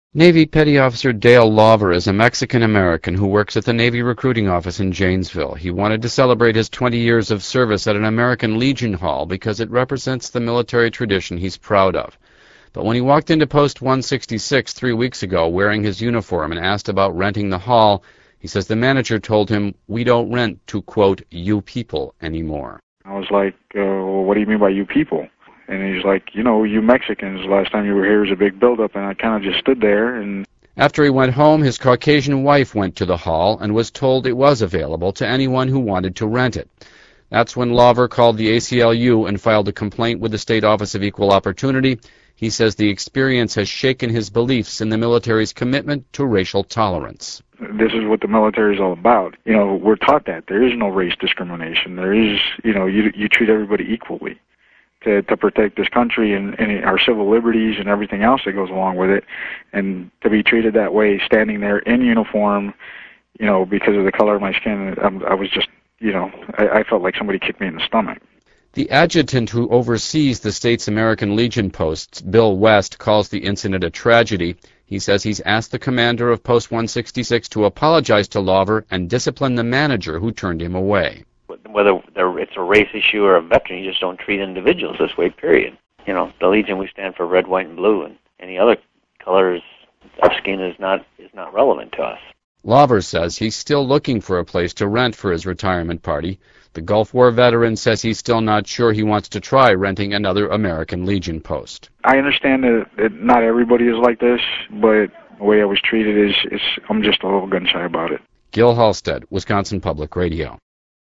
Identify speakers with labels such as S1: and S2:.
S1: Navy Petty Officer Dale Lawver is a Mexican-American who works at the Navy recruiting office in Janesville. He wanted to celebrate his 20 years of service at an American Legion Hall because it represents the military tradition he's proud of. But when he walked into Post 166 3 weeks ago wearing his uniform and asked about renting the hall, he says the manager told him, "We don't rent to, quote, you people anymore."
S2: I was like, well, what do you mean by you people? And he's like, you Mexicans, last time you were here was a big buildup, and I kind of just stood there. And
S1: after he went home, his Caucasian wife went to the hall and was told it was available to anyone who wanted to rent it. That's when Lawver called the ACLU and filed a complaint with the State Office of Equal Opportunity. He says the experience has shaken his beliefs in the military's commitment to racial tolerance.
S2: This is what the military is all about. We're taught that there is no race discrimination. There is, you treat everybody equally to protect this country and our civil liberties and everything else that goes along with it. And to be treated that way, standing there in uniform, because of the color of my skin, I was just, I felt like somebody kicked me in the stomach.
S1: The adjutant who oversees the state's American Legion posts, Bill West, calls the incident a tragedy. He says he's asked the commander of Post 166 to apologize to Lawver and discipline the manager who turned him away.
S3: Whether it's a race issue or a veteran, you just don't treat individuals this way, period. The Legion, we stand for red, white, and blue, and any other colors of skin is not relevant to us.
S1: Lawver says he's still looking for a place to rent for his retirement party. The Gulf War veteran says he's still not sure he wants to try renting another American Legion post.
S2: I understand that not everybody is like this, but the way I was treated is I'm just a little gun-shy about it.
S1: Gil Halstead, Wisconsin Public Radio.